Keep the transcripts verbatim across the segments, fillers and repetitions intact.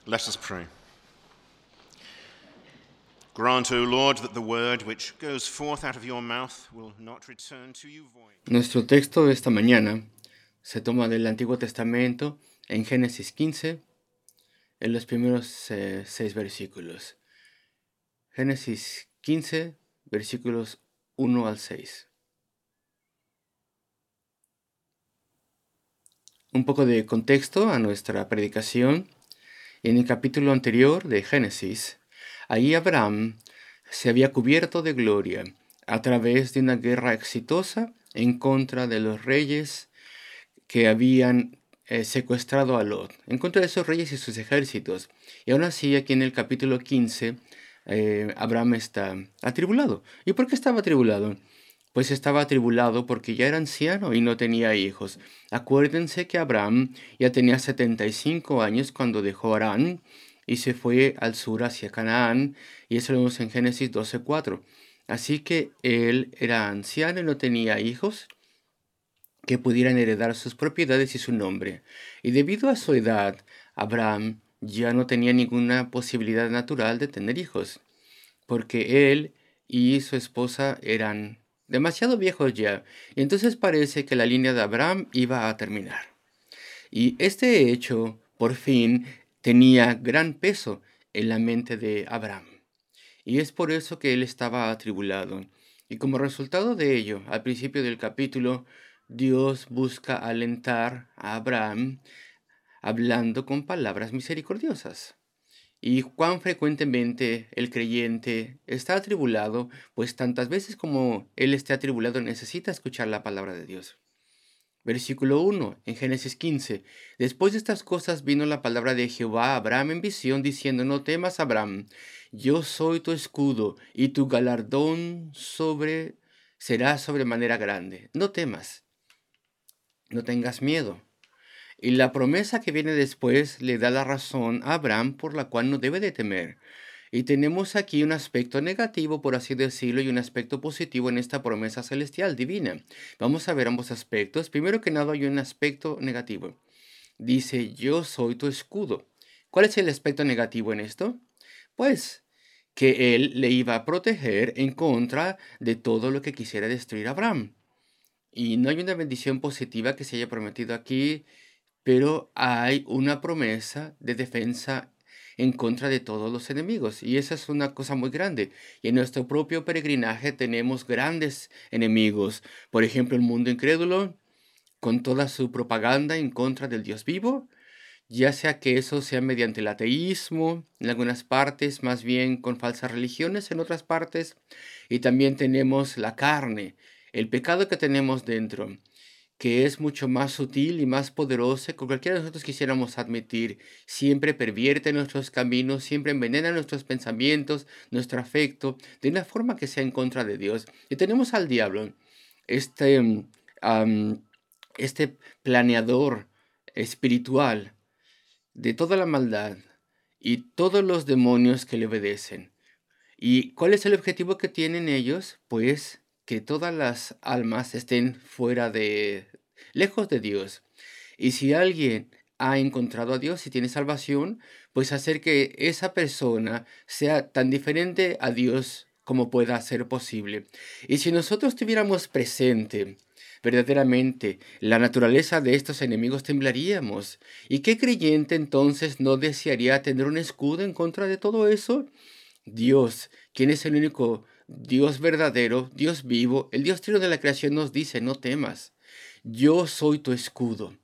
Let us pray. Grant, O Lord, that the word which goes forth out of your mouth will not return to you void. Nuestro texto de esta mañana se toma del Antiguo Testamento en Génesis quince, en los primeros eh, seis versículos. Génesis quince, versículos uno al seis. Un poco de contexto a nuestra predicación. En el capítulo anterior de Génesis, ahí Abraham se había cubierto de gloria a través de una guerra exitosa en contra de los reyes que habían eh, secuestrado a Lot, en contra de esos reyes y sus ejércitos. Y aún así, aquí en el capítulo quince, eh, Abraham está atribulado. ¿Y por qué estaba atribulado? Pues estaba atribulado porque ya era anciano y no tenía hijos. Acuérdense que Abraham ya tenía setenta y cinco años cuando dejó Harán y se fue al sur hacia Canaán, y eso lo vemos en Génesis doce cuatro. Así que él era anciano y no tenía hijos que pudieran heredar sus propiedades y su nombre. Y debido a su edad, Abraham ya no tenía ninguna posibilidad natural de tener hijos, porque él y su esposa eran demasiado viejos ya, y entonces parece que la línea de Abraham iba a terminar. Y este hecho, por fin, tenía gran peso en la mente de Abraham. Y es por eso que él estaba atribulado. Y como resultado de ello, al principio del capítulo, Dios busca alentar a Abraham hablando con palabras misericordiosas. Y cuán frecuentemente el creyente está atribulado, pues tantas veces como él esté atribulado necesita escuchar la palabra de Dios. Versículo uno, en Génesis quince. Después de estas cosas vino la palabra de Jehová a Abraham en visión, diciendo: No temas, Abraham, yo soy tu escudo, y tu galardón sobre será sobremanera grande. No temas, no tengas miedo. Y la promesa que viene después le da la razón a Abraham por la cual no debe de temer. Y tenemos aquí un aspecto negativo, por así decirlo, y un aspecto positivo en esta promesa celestial divina. Vamos a ver ambos aspectos. Primero que nada hay un aspecto negativo. Dice: yo soy tu escudo. ¿Cuál es el aspecto negativo en esto? Pues que él le iba a proteger en contra de todo lo que quisiera destruir a Abraham. Y no hay una bendición positiva que se haya prometido aquí, pero hay una promesa de defensa en contra de todos los enemigos. Y esa es una cosa muy grande. Y en nuestro propio peregrinaje tenemos grandes enemigos. Por ejemplo, el mundo incrédulo, con toda su propaganda en contra del Dios vivo, ya sea que eso sea mediante el ateísmo, en algunas partes, más bien con falsas religiones en otras partes. Y también tenemos la carne, el pecado que tenemos dentro, que es mucho más sutil y más poderoso que cualquiera de nosotros quisiéramos admitir. Siempre pervierte nuestros caminos, siempre envenena nuestros pensamientos, nuestro afecto, de una forma que sea en contra de Dios. Y tenemos al diablo, este, mm, am, este planeador espiritual de toda la maldad y todos los demonios que le obedecen. ¿Y cuál es el objetivo que tienen ellos? Pues que todas las almas estén fuera de, lejos de Dios. Y si alguien ha encontrado a Dios y tiene salvación, pues hacer que esa persona sea tan diferente a Dios como pueda ser posible. Y si nosotros tuviéramos presente verdaderamente la naturaleza de estos enemigos, temblaríamos. ¿Y qué creyente entonces no desearía tener un escudo en contra de todo eso? Dios, quien es el único Dios verdadero, Dios vivo, el Dios trino de la creación, nos dice: no temas, yo soy tu escudo.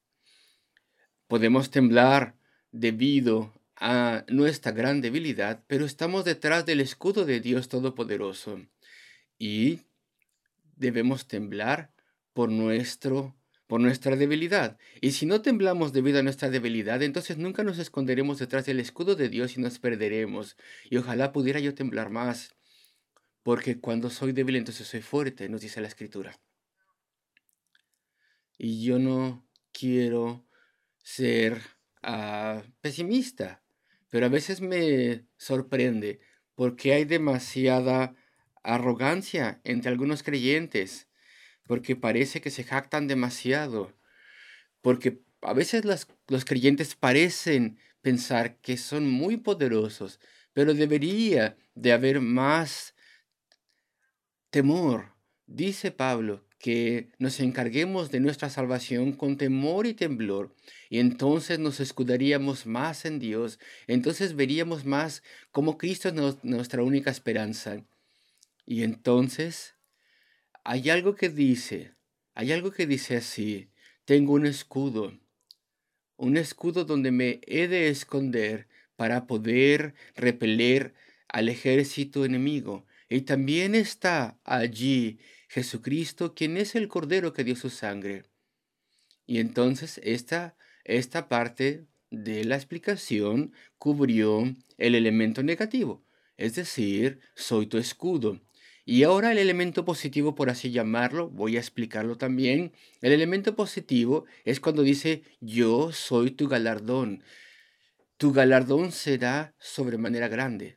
Podemos temblar debido a nuestra gran debilidad, pero estamos detrás del escudo de Dios Todopoderoso y debemos temblar por nuestro por nuestra debilidad. Y si no temblamos debido a nuestra debilidad, entonces nunca nos esconderemos detrás del escudo de Dios y nos perderemos. Y ojalá pudiera yo temblar más, porque cuando soy débil entonces soy fuerte, nos dice la Escritura. Y yo no quiero ser ah, pesimista, pero a veces me sorprende porque hay demasiada arrogancia entre algunos creyentes, porque parece que se jactan demasiado, porque a veces las- los creyentes parecen pensar que son muy poderosos, pero debería de haber más temor. Dice Pablo que nos encarguemos de nuestra salvación con temor y temblor, y entonces nos escudaríamos más en Dios, entonces veríamos más como Cristo es nos- nuestra única esperanza. Y entonces hay algo que dice, hay algo que dice así: tengo un escudo, un escudo donde me he de esconder para poder repeler al ejército enemigo. Y también está allí Jesucristo, quien es el Cordero que dio su sangre. Y entonces esta, esta parte de la explicación cubrió el elemento negativo, es decir, soy tu escudo. Y ahora el elemento positivo, por así llamarlo, voy a explicarlo también. El elemento positivo es cuando dice, yo soy tu galardón. Tu galardón será sobremanera grande.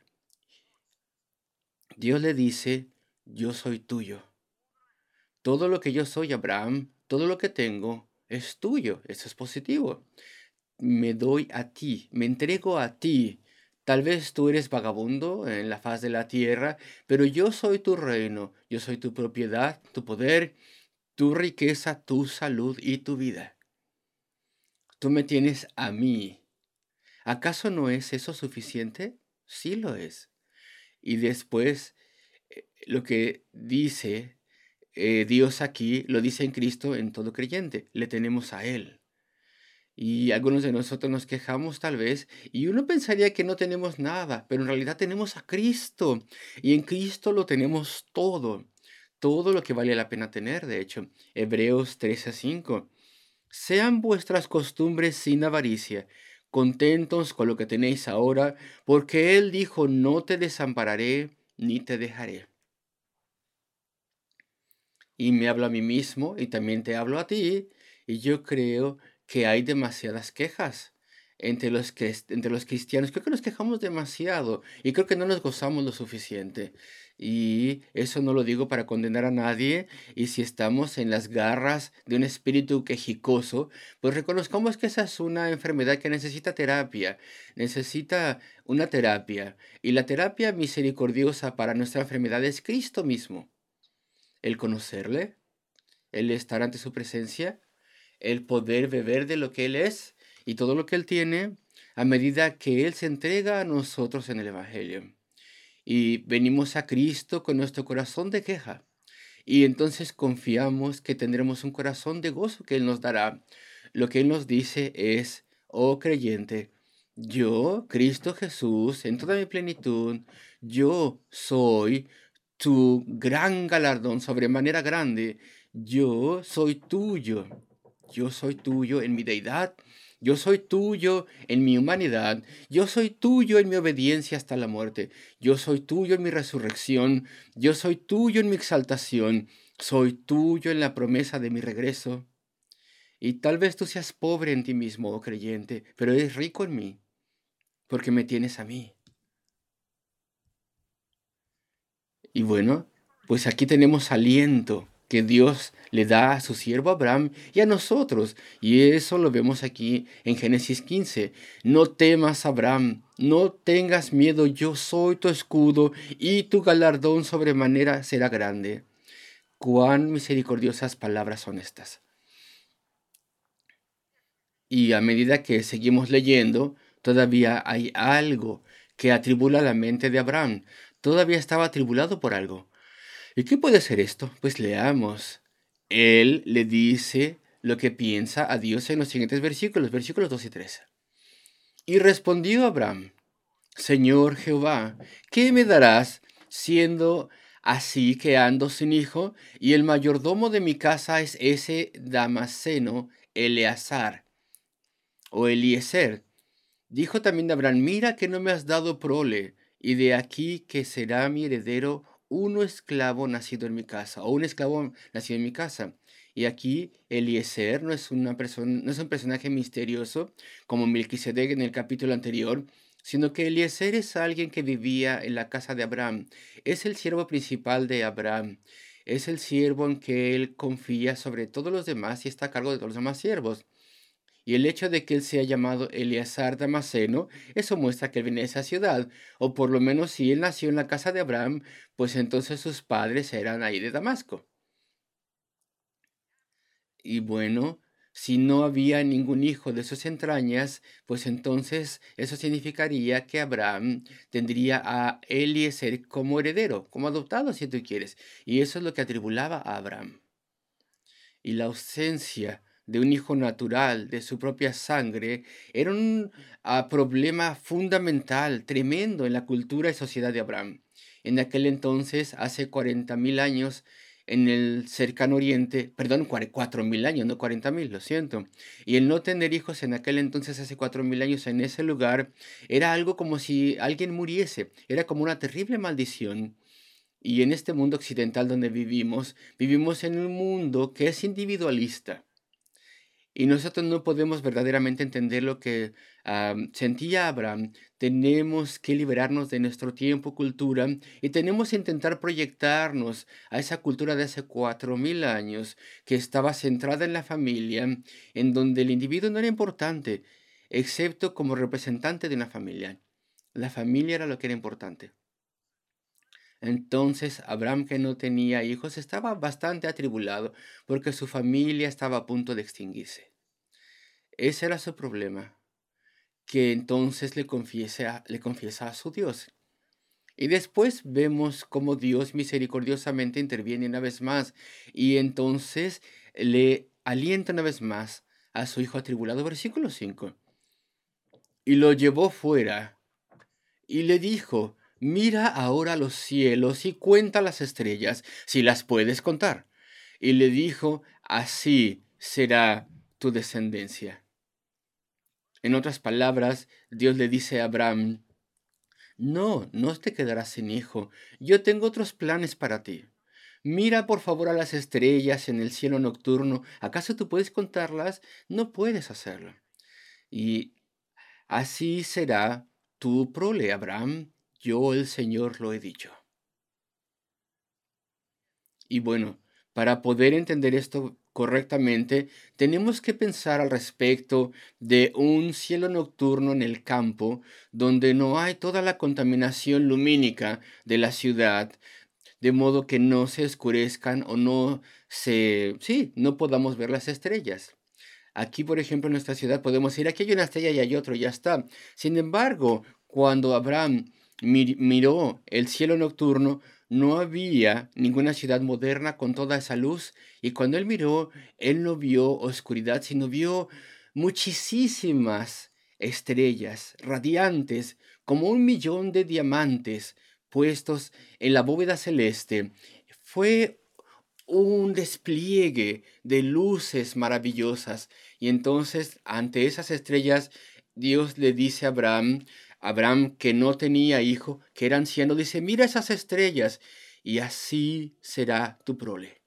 Dios le dice, yo soy tuyo. Todo lo que yo soy, Abraham, todo lo que tengo, es tuyo. Eso es positivo. Me doy a ti, me entrego a ti. Tal vez tú eres vagabundo en la faz de la tierra, pero yo soy tu reino, yo soy tu propiedad, tu poder, tu riqueza, tu salud y tu vida. Tú me tienes a mí. ¿Acaso no es eso suficiente? Sí lo es. Y después, eh, lo que dice eh, Dios aquí, lo dice en Cristo en todo creyente. Le tenemos a Él. Y algunos de nosotros nos quejamos tal vez, y uno pensaría que no tenemos nada, pero en realidad tenemos a Cristo, y en Cristo lo tenemos todo, todo lo que vale la pena tener, de hecho. Hebreos trece cinco. Sean vuestras costumbres sin avaricia, contentos con lo que tenéis ahora, porque Él dijo, no te desampararé ni te dejaré. Y me hablo a mí mismo y también te hablo a ti, y yo creo que hay demasiadas quejas entre los, cres- entre los cristianos. Creo que nos quejamos demasiado y creo que no nos gozamos lo suficiente. Y eso no lo digo para condenar a nadie. Y si estamos en las garras de un espíritu quejicoso, pues reconozcamos que esa es una enfermedad que necesita terapia, necesita una terapia. Y la terapia misericordiosa para nuestra enfermedad es Cristo mismo. El conocerle, el estar ante su presencia, el poder beber de lo que Él es y todo lo que Él tiene a medida que Él se entrega a nosotros en el Evangelio. Y venimos a Cristo con nuestro corazón de queja. Y entonces confiamos que tendremos un corazón de gozo que Él nos dará. Lo que Él nos dice es, oh creyente, yo, Cristo Jesús, en toda mi plenitud, yo soy tu gran galardón sobremanera grande. Yo soy tuyo. Yo soy tuyo en mi deidad. Yo soy tuyo en mi humanidad. Yo soy tuyo en mi obediencia hasta la muerte. Yo soy tuyo en mi resurrección. Yo soy tuyo en mi exaltación. Soy tuyo en la promesa de mi regreso. Y tal vez tú seas pobre en ti mismo, oh creyente, pero eres rico en mí, porque me tienes a mí. Y bueno, pues aquí tenemos aliento que Dios le da a su siervo Abraham y a nosotros. Y eso lo vemos aquí en Génesis quince. No temas, Abraham, no tengas miedo, yo soy tu escudo y tu galardón sobremanera será grande. Cuán misericordiosas palabras son estas. Y a medida que seguimos leyendo, todavía hay algo que atribula la mente de Abraham. Todavía estaba atribulado por algo. ¿Y qué puede ser esto? Pues leamos. Él le dice lo que piensa a Dios en los siguientes versículos, versículos dos y tres. Y respondió Abraham, Señor Jehová, ¿qué me darás siendo así que ando sin hijo y el mayordomo de mi casa es ese Damaseno, Eleazar o Eliezer? Dijo también Abraham, mira que no me has dado prole, y de aquí que será mi heredero uno esclavo nacido en mi casa, o un esclavo nacido en mi casa. Y aquí Eliezer no es una persona, no es un personaje misterioso como Melquisedec en el capítulo anterior, sino que Eliezer es alguien que vivía en la casa de Abraham. Es el siervo principal de Abraham. Es el siervo en que él confía sobre todos los demás y está a cargo de todos los demás siervos. Y el hecho de que él sea llamado Eleazar Damaseno, eso muestra que él viene de esa ciudad. O por lo menos si él nació en la casa de Abraham, pues entonces sus padres eran ahí de Damasco. Y bueno, si no había ningún hijo de sus entrañas, pues entonces eso significaría que Abraham tendría a Eliezer como heredero, como adoptado si tú quieres. Y eso es lo que atribulaba a Abraham. Y la ausencia de un hijo natural de su propia sangre era un ah, problema fundamental, tremendo en la cultura y sociedad de Abraham. En aquel entonces, hace cuarenta mil años, en el cercano oriente, perdón, cuatro mil años, no cuarenta mil, lo siento. Y el no tener hijos en aquel entonces, hace cuatro mil años, en ese lugar, era algo como si alguien muriese, era como una terrible maldición. Y en este mundo occidental donde vivimos, vivimos en un mundo que es individualista. Y nosotros no podemos verdaderamente entender lo que am, sentía Abraham. Tenemos que liberarnos de nuestro tiempo, cultura, y tenemos que intentar proyectarnos a esa cultura de hace cuatro mil años que estaba centrada en la familia, en donde el individuo no era importante, excepto como representante de una familia. La familia era lo que era importante. Entonces Abraham, que no tenía hijos, estaba bastante atribulado porque su familia estaba a punto de extinguirse. Ese era su problema, que entonces le confiesa, le confiesa a su Dios. Y después vemos cómo Dios misericordiosamente interviene una vez más y entonces le alienta una vez más a su hijo atribulado. Versículo cinco. Y lo llevó fuera y le dijo, mira ahora los cielos y cuenta las estrellas, si las puedes contar. Y le dijo, así será tu descendencia. En otras palabras, Dios le dice a Abraham, no, no te quedarás sin hijo, yo tengo otros planes para ti. Mira por favor a las estrellas en el cielo nocturno, ¿acaso tú puedes contarlas? No puedes hacerlo. Y así será tu prole, Abraham, yo el Señor lo he dicho. Y bueno, para poder entender esto correctamente, tenemos que pensar al respecto de un cielo nocturno en el campo, donde no hay toda la contaminación lumínica de la ciudad, de modo que no se oscurezcan o no se, sí, no podamos ver las estrellas. Aquí, por ejemplo, en nuestra ciudad podemos decir, aquí hay una estrella y hay otro, ya está. Sin embargo, cuando Abraham mir- miró el cielo nocturno, no había ninguna ciudad moderna con toda esa luz. Y cuando él miró, él no vio oscuridad, sino vio muchísimas estrellas radiantes, como un millón de diamantes puestos en la bóveda celeste. Fue un despliegue de luces maravillosas. Y entonces, ante esas estrellas, Dios le dice a Abraham, Abraham que no tenía hijo, que era anciano, dice, mira esas estrellas, y así será tu prole,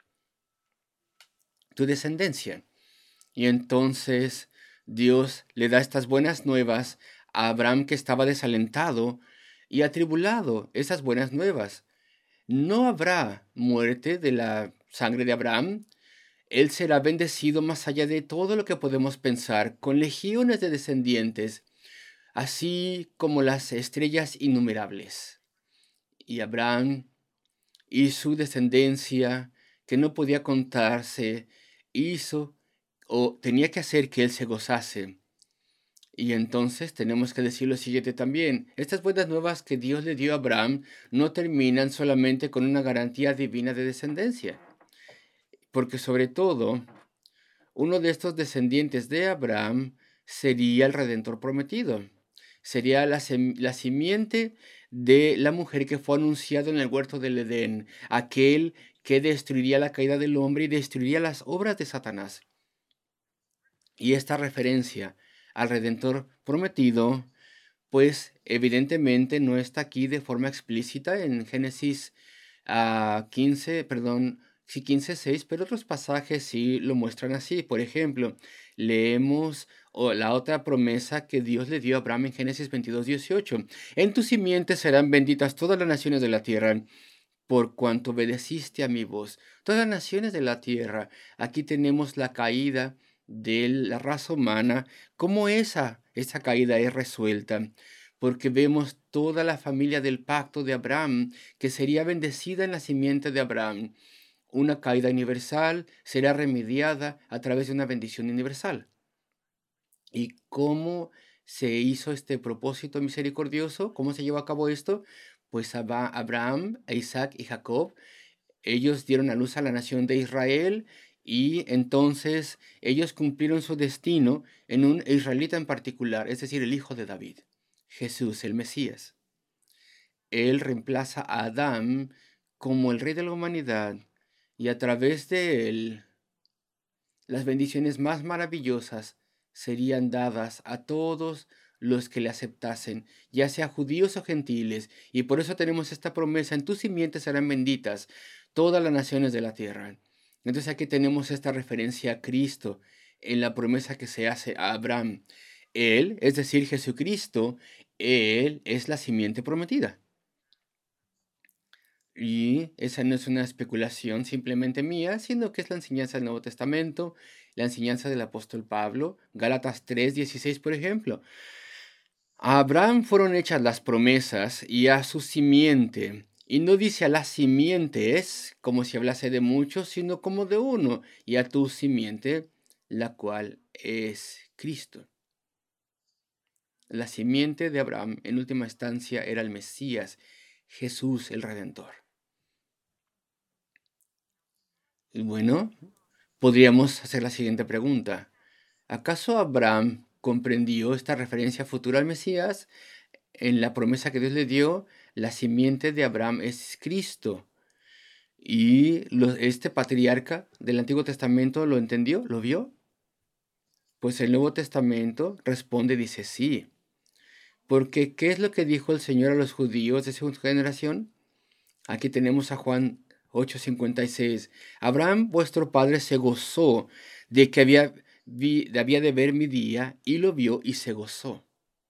tu descendencia. Y entonces Dios le da estas buenas nuevas a Abraham, que estaba desalentado y atribulado, esas buenas nuevas. No habrá muerte de la sangre de Abraham. Él será bendecido más allá de todo lo que podemos pensar, con legiones de descendientes, así como las estrellas innumerables. Y Abraham y su descendencia, que no podía contarse, hizo o tenía que hacer que él se gozase. Y entonces tenemos que decir lo siguiente también. Estas buenas nuevas que Dios le dio a Abraham no terminan solamente con una garantía divina de descendencia, porque sobre todo uno de estos descendientes de Abraham sería el Redentor prometido. Sería la, sem- la simiente de la mujer que fue anunciado en el huerto del Edén, aquel que destruiría la caída del hombre y destruiría las obras de Satanás. Y esta referencia al Redentor prometido, pues evidentemente no está aquí de forma explícita en Génesis ah, quince, perdón, sí, quince seis, pero otros pasajes sí lo muestran así. Por ejemplo, leemos o la otra promesa que Dios le dio a Abraham en Génesis veintidós dieciocho. En tu simiente serán benditas todas las naciones de la tierra, por cuanto obedeciste a mi voz. Todas las naciones de la tierra. Aquí tenemos la caída de la raza humana, cómo esa, esa caída es resuelta, porque vemos toda la familia del pacto de Abraham, que sería bendecida en la simiente de Abraham. Una caída universal será remediada a través de una bendición universal. ¿Y cómo se hizo este propósito misericordioso? ¿Cómo se llevó a cabo esto? Pues Aba- Abraham, Isaac y Jacob, ellos dieron a luz a la nación de Israel y entonces ellos cumplieron su destino en un israelita en particular, es decir, el hijo de David, Jesús, el Mesías. Él reemplaza a Adán como el rey de la humanidad y a través de él las bendiciones más maravillosas serían dadas a todos los que le aceptasen, ya sea judíos o gentiles, y por eso tenemos esta promesa: en tus simientes serán benditas todas las naciones de la tierra. Entonces aquí tenemos esta referencia a Cristo en la promesa que se hace a Abraham. Él, es decir, Jesucristo, Él es la simiente prometida. Y esa no es una especulación simplemente mía, sino que es la enseñanza del Nuevo Testamento, la enseñanza del apóstol Pablo, Gálatas tres dieciséis, por ejemplo. A Abraham fueron hechas las promesas y a su simiente. Y no dice a las simientes como si hablase de muchos, sino como de uno, y a tu simiente, la cual es Cristo. La simiente de Abraham, en última instancia, era el Mesías, Jesús el Redentor. Y bueno, podríamos hacer la siguiente pregunta: ¿acaso Abraham comprendió esta referencia futura al Mesías? En la promesa que Dios le dio, la simiente de Abraham es Cristo. ¿Y lo- este patriarca del Antiguo Testamento lo entendió? ¿Lo vio? Pues el Nuevo Testamento responde, dice sí. Porque ¿qué es lo que dijo el Señor a los judíos de su generación? Aquí tenemos a Juan ocho cincuenta y seis. Abraham, vuestro padre, se gozó de que había, vi- había de ver mi día, y lo vio y se gozó.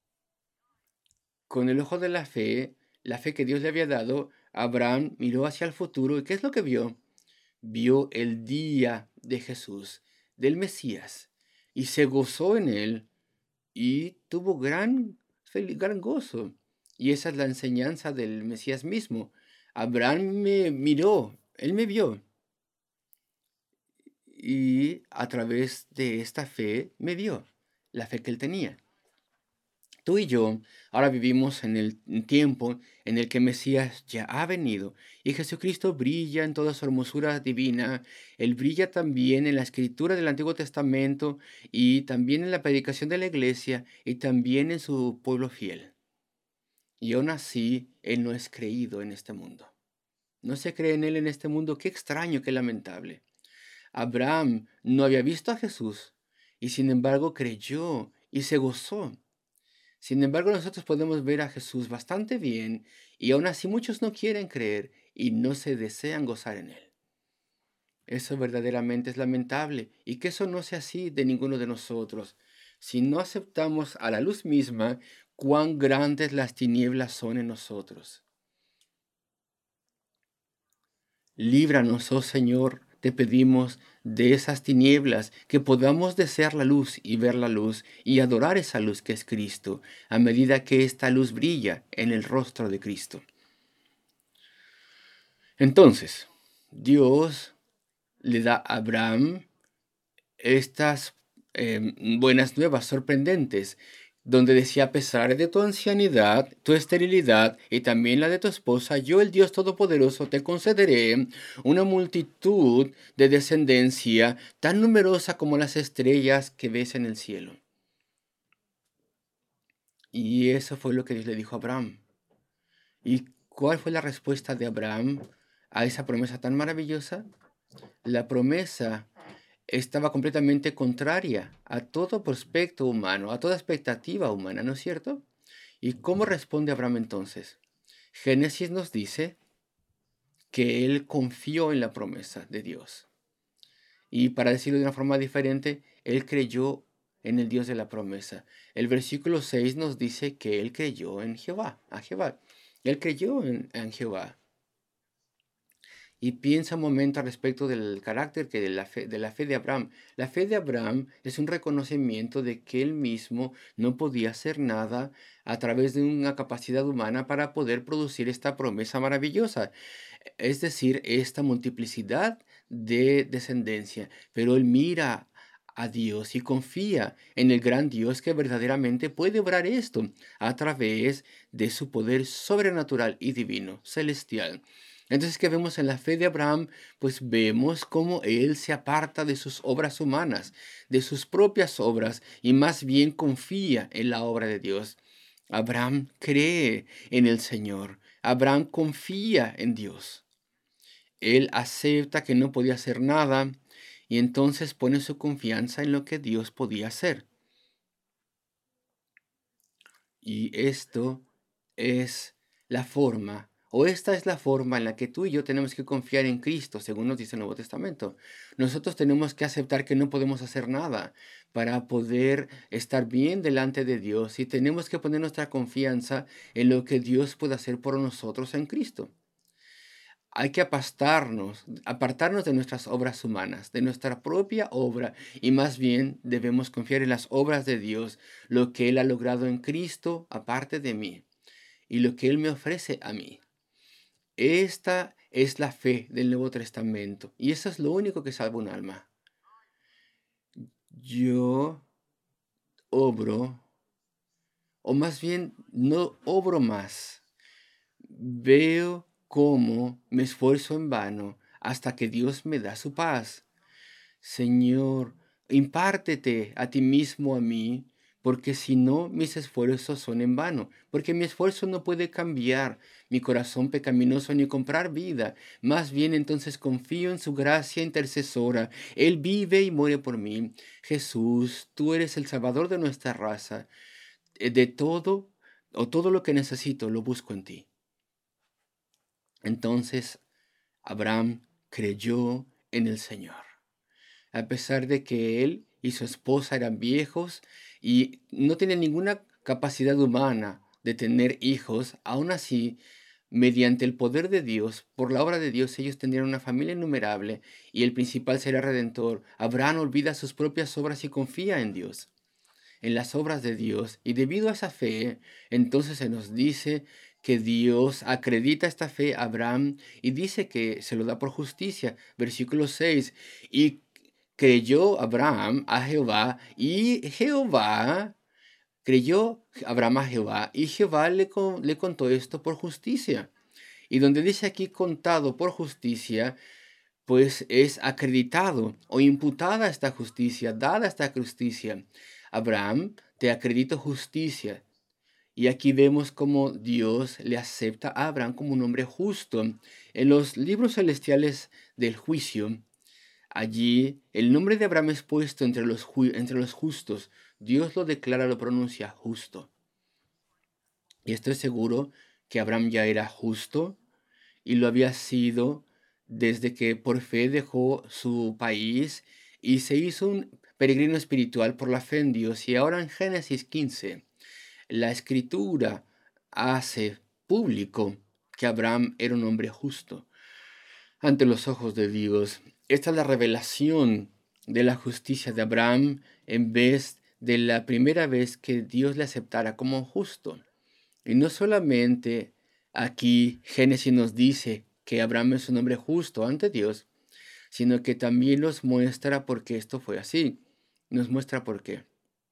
Con el ojo de la fe, la fe que Dios le había dado, Abraham miró hacia el futuro. ¿Y qué es lo que vio? Vio el día de Jesús, del Mesías, y se gozó en él y tuvo gran, fel- gran gozo. Y esa es la enseñanza del Mesías mismo. Abraham me miró, él me vio, y a través de esta fe me dio la fe que él tenía. Tú y yo ahora vivimos en el tiempo en el que Mesías ya ha venido y Jesucristo brilla en toda su hermosura divina. Él brilla también en la escritura del Antiguo Testamento y también en la predicación de la iglesia y también en su pueblo fiel. Y aún así, Él no es creído en este mundo. No se cree en Él en este mundo. Qué extraño, qué lamentable. Abraham no había visto a Jesús y sin embargo creyó y se gozó. Sin embargo, nosotros podemos ver a Jesús bastante bien y aún así muchos no quieren creer y no se desean gozar en Él. Eso verdaderamente es lamentable y que eso no sea así de ninguno de nosotros. Si no aceptamos a la luz misma, cuán grandes las tinieblas son en nosotros. Líbranos, oh Señor, te pedimos de esas tinieblas, que podamos desear la luz y ver la luz y adorar esa luz que es Cristo, a medida que esta luz brilla en el rostro de Cristo. Entonces, Dios le da a Abraham estas eh, buenas nuevas sorprendentes, donde decía: a pesar de tu ancianidad, tu esterilidad y también la de tu esposa, yo, el Dios Todopoderoso, te concederé una multitud de descendencia tan numerosa como las estrellas que ves en el cielo. Y eso fue lo que Dios le dijo a Abraham. ¿Y cuál fue la respuesta de Abraham a esa promesa tan maravillosa? La promesa estaba completamente contraria a todo prospecto humano, a toda expectativa humana, ¿no es cierto? ¿Y cómo responde Abraham entonces? Génesis nos dice que él confió en la promesa de Dios. Y para decirlo de una forma diferente, él creyó en el Dios de la promesa. El versículo seis nos dice que él creyó en Jehová, a Jehová. Él creyó en, en Jehová. y piensa un momento al respecto del carácter que de la fe, de la fe de Abraham. La fe de Abraham es un reconocimiento de que él mismo no podía hacer nada a través de una capacidad humana para poder producir esta promesa maravillosa, es decir, esta multiplicidad de descendencia. Pero él mira a Dios y confía en el gran Dios que verdaderamente puede obrar esto a través de su poder sobrenatural y divino, celestial. Entonces, ¿qué vemos en la fe de Abraham? Pues vemos cómo él se aparta de sus obras humanas, de sus propias obras, y más bien confía en la obra de Dios. Abraham cree en el Señor. Abraham confía en Dios. Él acepta que no podía hacer nada y entonces pone su confianza en lo que Dios podía hacer. Y esto es la forma, o esta es la forma en la que tú y yo tenemos que confiar en Cristo, según nos dice el Nuevo Testamento. Nosotros tenemos que aceptar que no podemos hacer nada para poder estar bien delante de Dios y tenemos que poner nuestra confianza en lo que Dios puede hacer por nosotros en Cristo. Hay que apartarnos, apartarnos de nuestras obras humanas, de nuestra propia obra, y más bien debemos confiar en las obras de Dios, lo que Él ha logrado en Cristo aparte de mí, y lo que Él me ofrece a mí. Esta es la fe del Nuevo Testamento, y eso es lo único que salva un alma. Yo obro, o más bien no obro más. Veo cómo me esfuerzo en vano hasta que Dios me da su paz. Señor, impártete a ti mismo a mí, porque si no, mis esfuerzos son en vano, porque mi esfuerzo no puede cambiar mi corazón pecaminoso ni comprar vida. Más bien entonces confío en su gracia intercesora. Él vive y muere por mí. Jesús, tú eres el Salvador de nuestra raza. Eh, De todo, o todo lo que necesito, lo busco en ti. Entonces Abraham creyó en el Señor, a pesar de que él y su esposa eran viejos y no tenían ninguna capacidad humana de tener hijos. Aún así, mediante el poder de Dios, por la obra de Dios, ellos tendrían una familia innumerable y el principal será redentor. Abraham olvida sus propias obras y confía en Dios, en las obras de Dios, y debido a esa fe, entonces se nos dice que Dios acredita esta fe a Abraham y dice que se lo da por justicia. Versículo seis, y creyó Abraham a Jehová, y Jehová, creyó Abraham a Jehová, y Jehová le, con- le contó esto por justicia. Y donde dice aquí contado por justicia, pues es acreditado o imputada esta justicia, dada esta justicia. Abraham, te acredito justicia. Y aquí vemos cómo Dios le acepta a Abraham como un hombre justo. En los libros celestiales del juicio, allí el nombre de Abraham es puesto entre los, ju- entre los justos. Dios lo declara, lo pronuncia justo. Y estoy seguro que Abraham ya era justo y lo había sido desde que por fe dejó su país y se hizo un peregrino espiritual por la fe en Dios. Y ahora en Génesis quince, la escritura hace público que Abraham era un hombre justo ante los ojos de Dios. Esta es la revelación de la justicia de Abraham en vez de la primera vez que Dios le aceptara como justo. Y no solamente aquí Génesis nos dice que Abraham es un hombre justo ante Dios, sino que también nos muestra por qué esto fue así. Nos muestra por qué.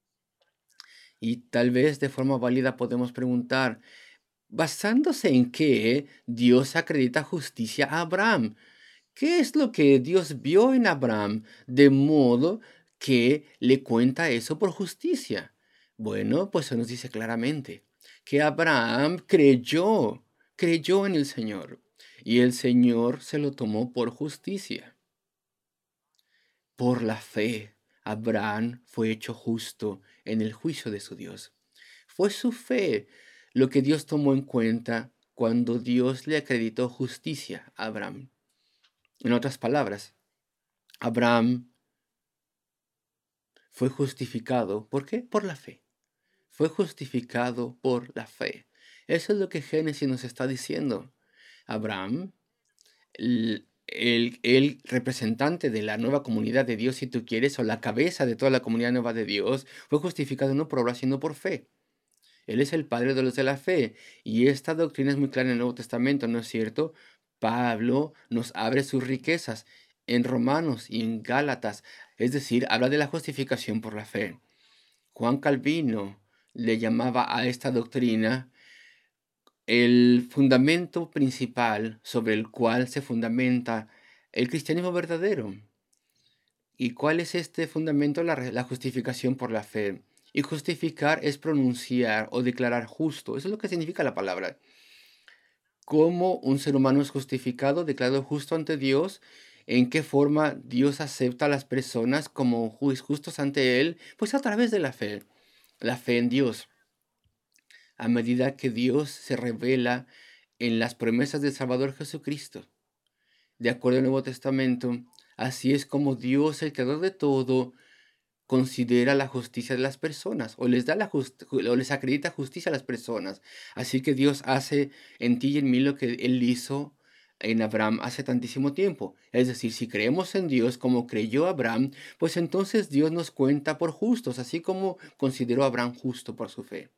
Y tal vez de forma válida podemos preguntar, ¿basándose en qué Dios acredita justicia a Abraham? ¿Qué es lo que Dios vio en Abraham de modo que le cuenta eso por justicia? Bueno, pues se nos dice claramente que Abraham creyó, creyó en el Señor y el Señor se lo tomó por justicia. Por la fe, Abraham fue hecho justo en el juicio de su Dios. Fue su fe lo que Dios tomó en cuenta cuando Dios le acreditó justicia a Abraham. En otras palabras, Abraham fue justificado. ¿Por qué? Por la fe. Fue justificado por la fe. Eso es lo que Génesis nos está diciendo. Abraham el, el representante de la nueva comunidad de Dios, si tú quieres, o la cabeza de toda la comunidad nueva de Dios, fue justificado no por obra, sino por fe. Él es el padre de los de la fe. Y esta doctrina es muy clara en el Nuevo Testamento, ¿no es cierto? Pablo nos abre sus riquezas en Romanos y en Gálatas. Es decir, habla de la justificación por la fe. Juan Calvino le llamaba a esta doctrina el fundamento principal sobre el cual se fundamenta el cristianismo verdadero. ¿Y cuál es este fundamento? La, re- la justificación por la fe. Y justificar es pronunciar o declarar justo. Eso es lo que significa la palabra. ¿Cómo un ser humano es justificado, declarado justo ante Dios? ¿En qué forma Dios acepta a las personas como ju- justos ante Él? Pues a través de la fe. La fe en Dios. A medida que Dios se revela en las promesas del Salvador Jesucristo. De acuerdo al Nuevo Testamento, así es como Dios, el creador de todo, considera la justicia de las personas o les da la just- o les acredita justicia a las personas. Así que Dios hace en ti y en mí lo que Él hizo en Abraham hace tantísimo tiempo. Es decir, si creemos en Dios como creyó Abraham, pues entonces Dios nos cuenta por justos, así como consideró a Abraham justo por su fe.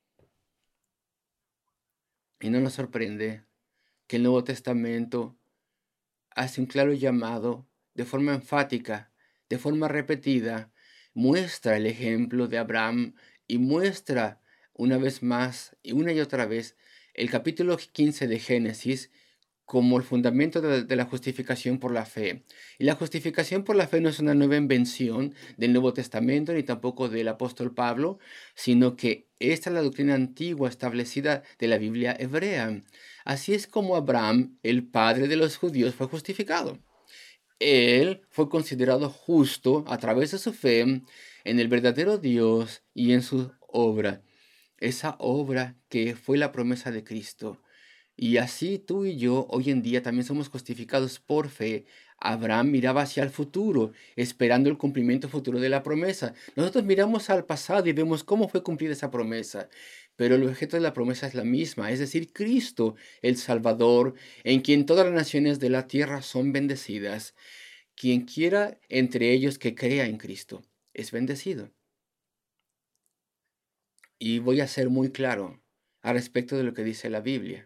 Y no nos sorprende que el Nuevo Testamento hace un claro llamado de forma enfática, de forma repetida, muestra el ejemplo de Abraham y muestra una vez más y una y otra vez el capítulo quince de Génesis como el fundamento de, de la justificación por la fe. Y la justificación por la fe no es una nueva invención del Nuevo Testamento ni tampoco del apóstol Pablo, sino que esta es la doctrina antigua establecida de la Biblia hebrea. Así es como Abraham, el padre de los judíos, fue justificado. Él fue considerado justo a través de su fe en el verdadero Dios y en su obra. Esa obra que fue la promesa de Cristo. Y así tú y yo hoy en día también somos justificados por fe. Abraham miraba hacia el futuro, esperando el cumplimiento futuro de la promesa. Nosotros miramos al pasado y vemos cómo fue cumplida esa promesa. Pero el objeto de la promesa es la misma, es decir, Cristo, el Salvador, en quien todas las naciones de la tierra son bendecidas. Quien quiera entre ellos que crea en Cristo es bendecido. Y voy a ser muy claro al respecto de lo que dice la Biblia.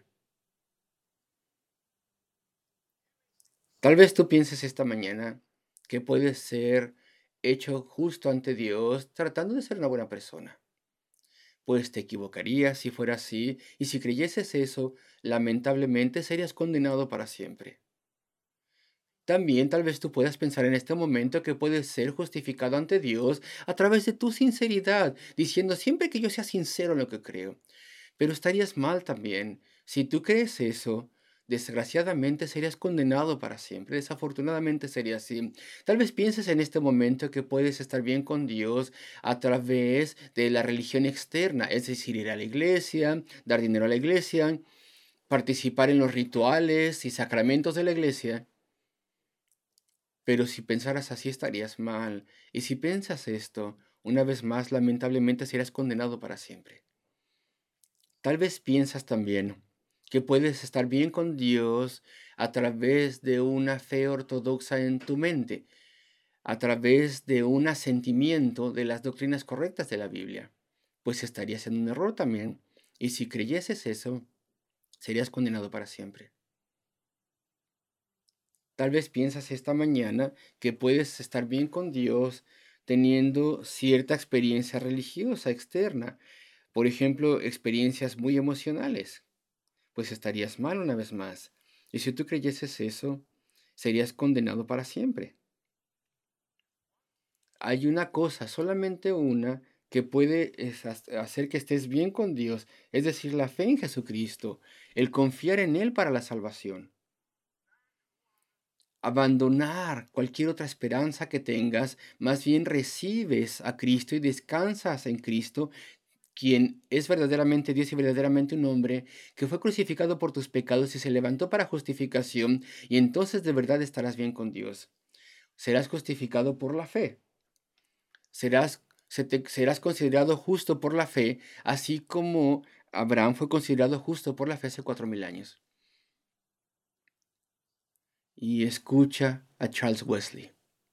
Tal vez tú pienses esta mañana que puedes ser hecho justo ante Dios tratando de ser una buena persona. Pues te equivocarías si fuera así, y si creyeses eso, lamentablemente serías condenado para siempre. También tal vez tú puedas pensar en este momento que puedes ser justificado ante Dios a través de tu sinceridad, diciendo siempre que yo sea sincero en lo que creo. Pero estarías mal también. Si tú crees eso, desgraciadamente serías condenado para siempre. Desafortunadamente sería así. Tal vez pienses en este momento que puedes estar bien con Dios a través de la religión externa, es decir, ir a la iglesia, dar dinero a la iglesia, participar en los rituales y sacramentos de la iglesia. Pero si pensaras así estarías mal. Y si piensas esto, una vez más, lamentablemente serás condenado para siempre. Tal vez piensas también que puedes estar bien con Dios a través de una fe ortodoxa en tu mente, a través de un asentimiento de las doctrinas correctas de la Biblia. Pues estarías en un error también. Y si creyeses eso, serías condenado para siempre. Tal vez piensas esta mañana que puedes estar bien con Dios teniendo cierta experiencia religiosa externa, por ejemplo, experiencias muy emocionales, pues estarías mal una vez más. Y si tú creyeses eso, serías condenado para siempre. Hay una cosa, solamente una, que puede es, hacer que estés bien con Dios, es decir, la fe en Jesucristo, el confiar en Él para la salvación. Abandonar cualquier otra esperanza que tengas, más bien recibes a Cristo y descansas en Cristo, quien es verdaderamente Dios y verdaderamente un hombre, que fue crucificado por tus pecados y se levantó para justificación, y entonces de verdad estarás bien con Dios. Serás justificado por la fe. Serás, se te- serás considerado justo por la fe, así como Abraham fue considerado justo por la fe hace cuatro mil años. y escucha a Charles Wesley.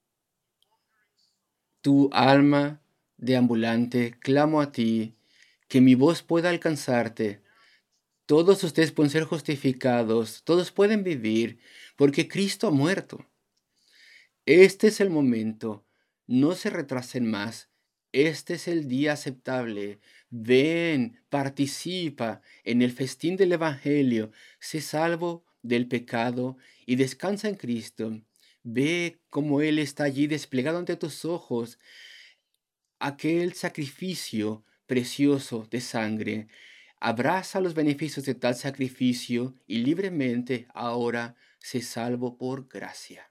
Tu alma deambulante, clamo a ti, que mi voz pueda alcanzarte. Todos ustedes pueden ser justificados, todos pueden vivir, porque Cristo ha muerto. Este es el momento, no se retrasen más. Este es el día aceptable. Ven, participa en el festín del Evangelio, sé salvo del pecado y descansa en Cristo. Ve cómo Él está allí desplegado ante tus ojos, aquel sacrificio precioso de sangre. Abraza los beneficios de tal sacrificio y libremente ahora sé salvo por gracia.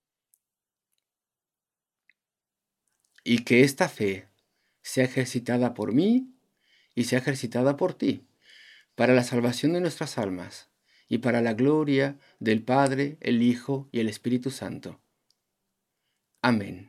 Y que esta fe sea ejercitada por mí y sea ejercitada por ti, para la salvación de nuestras almas y para la gloria del Padre, el Hijo y el Espíritu Santo. Amén.